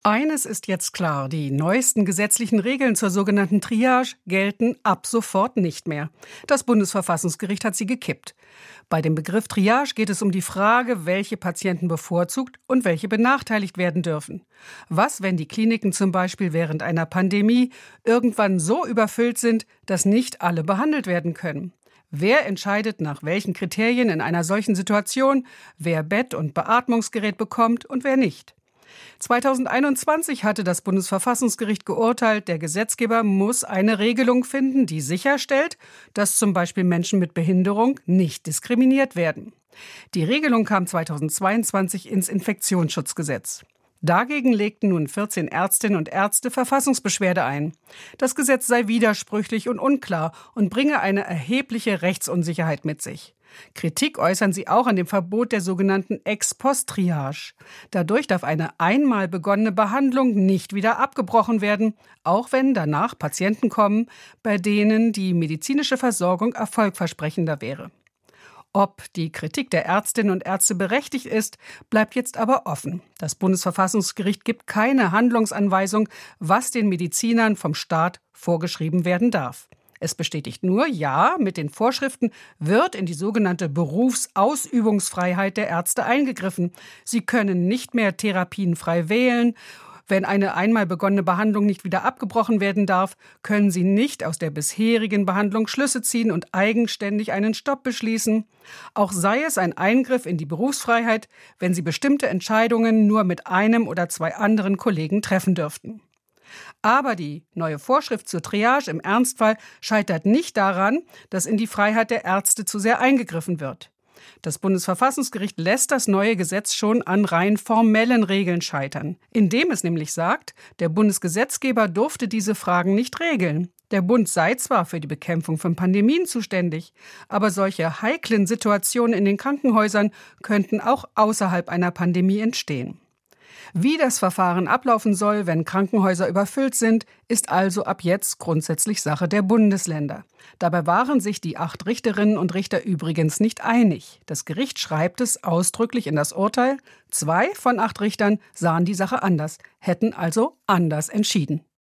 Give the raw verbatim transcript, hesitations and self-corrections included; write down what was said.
Eines ist jetzt klar, die neuesten gesetzlichen Regeln zur sogenannten Triage gelten ab sofort nicht mehr. Das Bundesverfassungsgericht hat sie gekippt. Bei dem Begriff Triage geht es um die Frage, welche Patienten bevorzugt und welche benachteiligt werden dürfen. Was, wenn die Kliniken zum Beispiel während einer Pandemie irgendwann so überfüllt sind, dass nicht alle behandelt werden können? Wer entscheidet nach welchen Kriterien in einer solchen Situation, wer Bett- und Beatmungsgerät bekommt und wer nicht? zweitausendeinundzwanzig hatte das Bundesverfassungsgericht geurteilt, der Gesetzgeber muss eine Regelung finden, die sicherstellt, dass zum Beispiel Menschen mit Behinderung nicht diskriminiert werden. Die Regelung kam zweitausendzweiundzwanzig ins Infektionsschutzgesetz. Dagegen legten nun vierzehn Ärztinnen und Ärzte Verfassungsbeschwerde ein. Das Gesetz sei widersprüchlich und unklar und bringe eine erhebliche Rechtsunsicherheit mit sich. Kritik äußern sie auch an dem Verbot der sogenannten Ex-Post-Triage. Dadurch darf eine einmal begonnene Behandlung nicht wieder abgebrochen werden, auch wenn danach Patienten kommen, bei denen die medizinische Versorgung erfolgversprechender wäre. Ob die Kritik der Ärztinnen und Ärzte berechtigt ist, bleibt jetzt aber offen. Das Bundesverfassungsgericht gibt keine Handlungsanweisung, was den Medizinern vom Staat vorgeschrieben werden darf. Es bestätigt nur, ja, mit den Vorschriften wird in die sogenannte Berufsausübungsfreiheit der Ärzte eingegriffen. Sie können nicht mehr Therapien frei wählen. Wenn eine einmal begonnene Behandlung nicht wieder abgebrochen werden darf, können sie nicht aus der bisherigen Behandlung Schlüsse ziehen und eigenständig einen Stopp beschließen. Auch sei es ein Eingriff in die Berufsfreiheit, wenn sie bestimmte Entscheidungen nur mit einem oder zwei anderen Kollegen treffen dürften. Aber die neue Vorschrift zur Triage im Ernstfall scheitert nicht daran, dass in die Freiheit der Ärzte zu sehr eingegriffen wird. Das Bundesverfassungsgericht lässt das neue Gesetz schon an rein formellen Regeln scheitern, indem es nämlich sagt, der Bundesgesetzgeber durfte diese Fragen nicht regeln. Der Bund sei zwar für die Bekämpfung von Pandemien zuständig, aber solche heiklen Situationen in den Krankenhäusern könnten auch außerhalb einer Pandemie entstehen. Wie das Verfahren ablaufen soll, wenn Krankenhäuser überfüllt sind, ist also ab jetzt grundsätzlich Sache der Bundesländer. Dabei waren sich die acht Richterinnen und Richter übrigens nicht einig. Das Gericht schreibt es ausdrücklich in das Urteil. Zwei von acht Richtern sahen die Sache anders, hätten also anders entschieden.